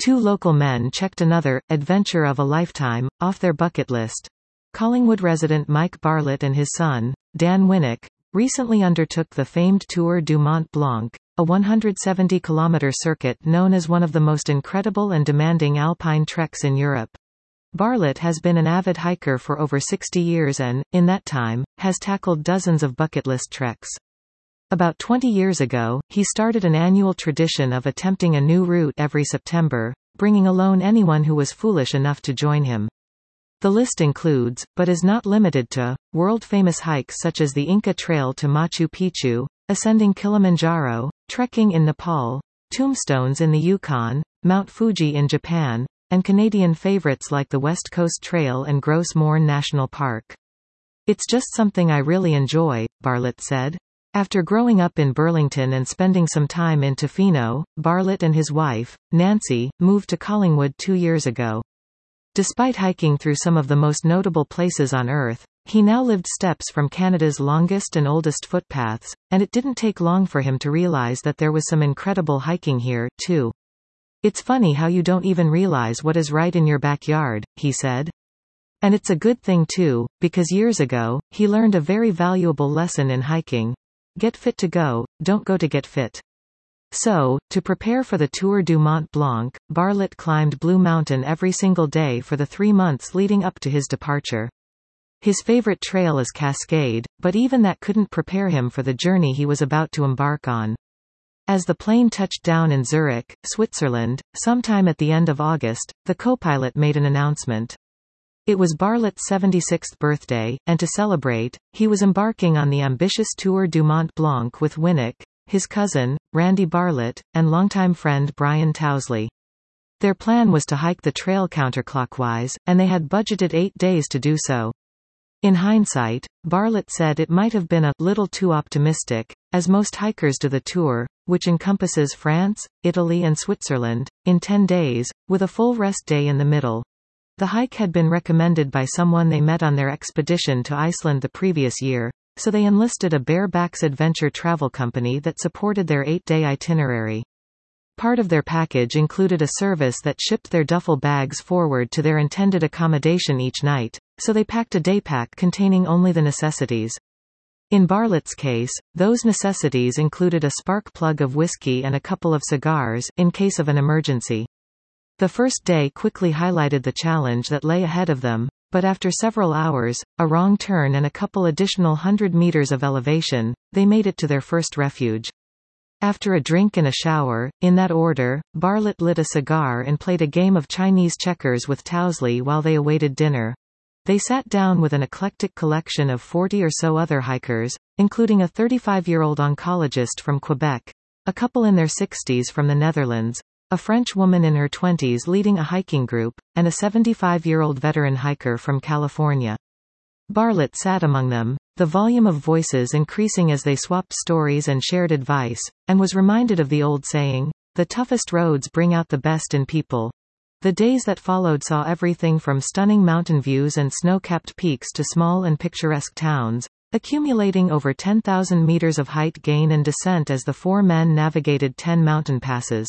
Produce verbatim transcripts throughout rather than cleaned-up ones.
Two local men checked another, adventure of a lifetime, off their bucket list. Collingwood resident Mike Bartlett and his son, Dan Winnick, recently undertook the famed Tour du Mont Blanc, a one hundred seventy kilometer circuit known as one of the most incredible and demanding alpine treks in Europe. Bartlett has been an avid hiker for over sixty years and, in that time, has tackled dozens of bucket list treks. About twenty years ago, he started an annual tradition of attempting a new route every September, bringing alone anyone who was foolish enough to join him. The list includes, but is not limited to, world-famous hikes such as the Inca Trail to Machu Picchu, ascending Kilimanjaro, trekking in Nepal, tombstones in the Yukon, Mount Fuji in Japan, and Canadian favorites like the West Coast Trail and Gros Morne National Park. "It's just something I really enjoy," Bartlett said. After growing up in Burlington and spending some time in Tofino, Bartlett and his wife, Nancy, moved to Collingwood two years ago. Despite hiking through some of the most notable places on Earth, he now lived steps from Canada's longest and oldest footpaths, and it didn't take long for him to realize that there was some incredible hiking here, too. "It's funny how you don't even realize what is right in your backyard," he said. And it's a good thing too, because years ago, he learned a very valuable lesson in hiking. Get fit to go, don't go to get fit. So, to prepare for the Tour du Mont Blanc, Bartlett climbed Blue Mountain every single day for the three months leading up to his departure. His favorite trail is Cascade, but even that couldn't prepare him for the journey he was about to embark on. As the plane touched down in Zurich, Switzerland, sometime at the end of August, the co-pilot made an announcement. It was Bartlett's seventy-sixth birthday, and to celebrate, he was embarking on the ambitious Tour du Mont Blanc with Winnick, his cousin, Randy Bartlett, and longtime friend Brian Tousley. Their plan was to hike the trail counterclockwise, and they had budgeted eight days to do so. In hindsight, Bartlett said it might have been a little too optimistic, as most hikers do the tour, which encompasses France, Italy and Switzerland, in ten days, with a full rest day in the middle. The hike had been recommended by someone they met on their expedition to Iceland the previous year, so they enlisted a barebacks adventure travel company that supported their eight-day itinerary. Part of their package included a service that shipped their duffel bags forward to their intended accommodation each night, so they packed a daypack containing only the necessities. In Bartlett's case, those necessities included a spark plug of whiskey and a couple of cigars, in case of an emergency. The first day quickly highlighted the challenge that lay ahead of them, but after several hours, a wrong turn and a couple additional hundred meters of elevation, they made it to their first refuge. After a drink and a shower, in that order, Bartlett lit a cigar and played a game of Chinese checkers with Tousley while they awaited dinner. They sat down with an eclectic collection of forty or so other hikers, including a thirty-five-year-old oncologist from Quebec, a couple in their sixties from the Netherlands, a French woman in her twenties leading a hiking group, and a seventy-five-year-old veteran hiker from California. Bartlett sat among them, the volume of voices increasing as they swapped stories and shared advice, and was reminded of the old saying, "The toughest roads bring out the best in people." The days that followed saw everything from stunning mountain views and snow-capped peaks to small and picturesque towns, accumulating over ten thousand meters of height gain and descent as the four men navigated ten mountain passes.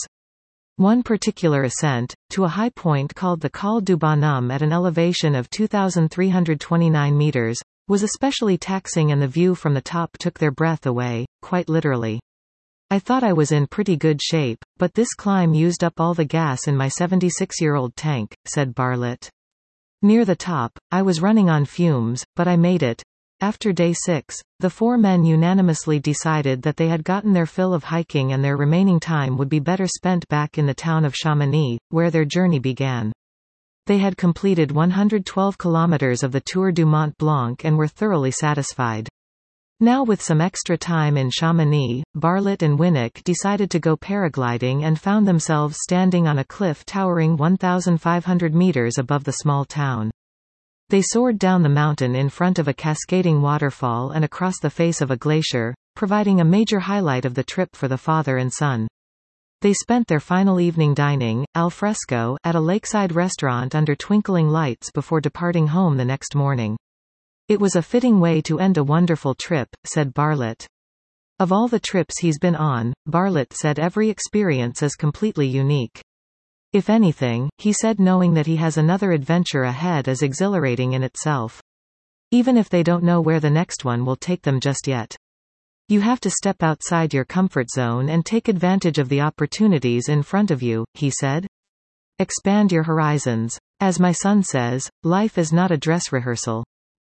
One particular ascent, to a high point called the Col du Bonhomme at an elevation of two thousand three hundred twenty-nine meters, was especially taxing, and the view from the top took their breath away, quite literally. "I thought I was in pretty good shape, but this climb used up all the gas in my seventy-six-year-old tank," said Bartlett. "Near the top, I was running on fumes, but I made it." After day six, the four men unanimously decided that they had gotten their fill of hiking and their remaining time would be better spent back in the town of Chamonix, where their journey began. They had completed one hundred twelve kilometers of the Tour du Mont Blanc and were thoroughly satisfied. Now, with some extra time in Chamonix, Bartlett and Winnick decided to go paragliding and found themselves standing on a cliff towering one thousand five hundred meters above the small town. They soared down the mountain in front of a cascading waterfall and across the face of a glacier, providing a major highlight of the trip for the father and son. They spent their final evening dining, al fresco, at a lakeside restaurant under twinkling lights before departing home the next morning. "It was a fitting way to end a wonderful trip," said Bartlett. Of all the trips he's been on, Bartlett said every experience is completely unique. If anything, he said, knowing that he has another adventure ahead is exhilarating in itself. Even if they don't know where the next one will take them just yet. You have to step outside your comfort zone and take advantage of the opportunities in front of you, he said. Expand your horizons. As my son says, life is not a dress rehearsal.